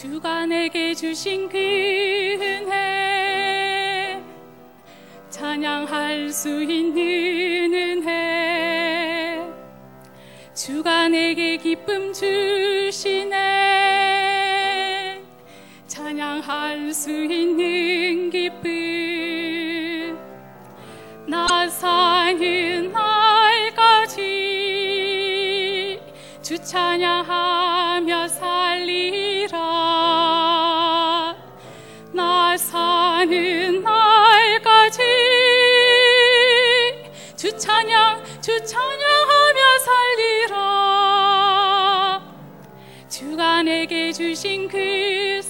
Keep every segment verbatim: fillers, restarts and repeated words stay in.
주가 내게 주신 그 은혜, 찬양할 수 있는 은혜. 주가 내게 기쁨 주시네, 찬양할 수 있는 기쁨. 나 사는 날까지 주 찬양하며 살리라. 나 사는 날까지 주 찬양 주 찬양하며 살리라. 주가 내게 주신 그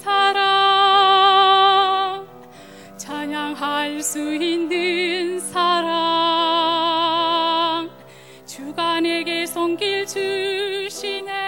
사랑, 찬양할 수 있는 사랑. 주가 내게 손길 주시네,